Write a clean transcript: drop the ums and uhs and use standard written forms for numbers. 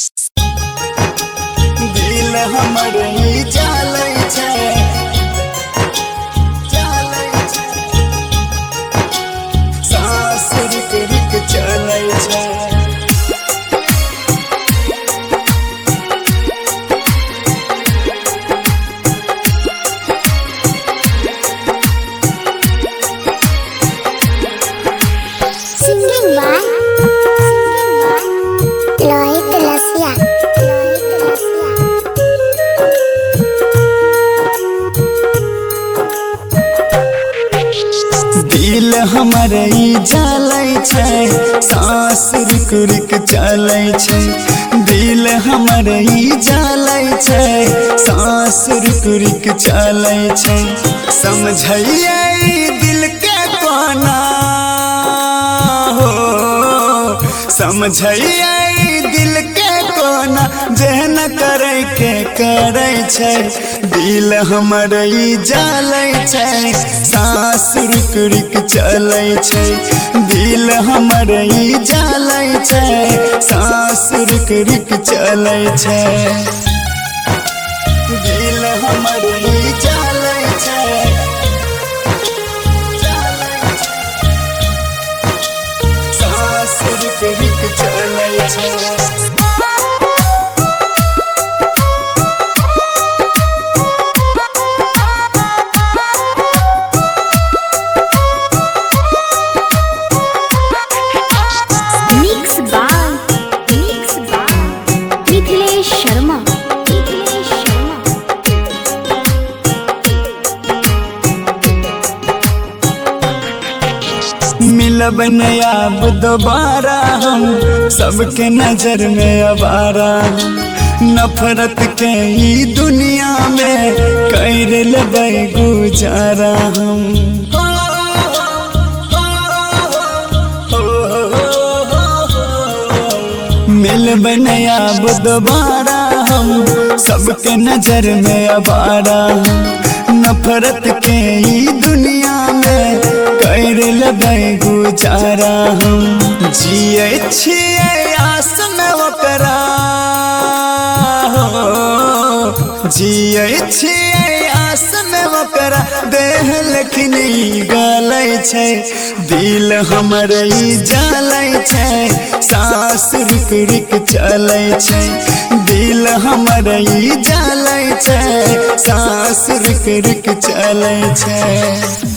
दिल हमर ही चलै छै सांस रुक रुक चलै छै। Singing by Lohit Lasya. दिल हमर ही चलै छै सांस रुक रुक चलै छै। दिल हमर ही चलै छै सांस रुक रुक चलै छै। समझैयै दिल के कोना हो, समझैयै दिल के कोना जेहन करे के करे छै। दिल हमर ही जलै छै सांस रुक रुक चलै छै। दिल हमर ही जलै छै सांस रुक रुक चलै छै। दिल हमर ही जलै छै सांस रुक रुक चलै छै। Mix by Mithilesh Sharma. मिलब नहीं अब दोबारा हम सबके नजर में आवारा। नफरत के ही दुनिया में कर लेबै गुजारा हम। मिलब नहीं अब दोबारा हम सबके नजर में आवारा। नफरत के ही दुनिया में कर लेबै गुजारा हम। जियै छियै आस में ओकरा हो, जियै छियै आस में ओकरा देह लेकिन गलै छै। दिल हमर ही जलै छै सांस रुक रुक चलै छै। दिल हमर ही जलै छै सांस रुक रुक चलै छै।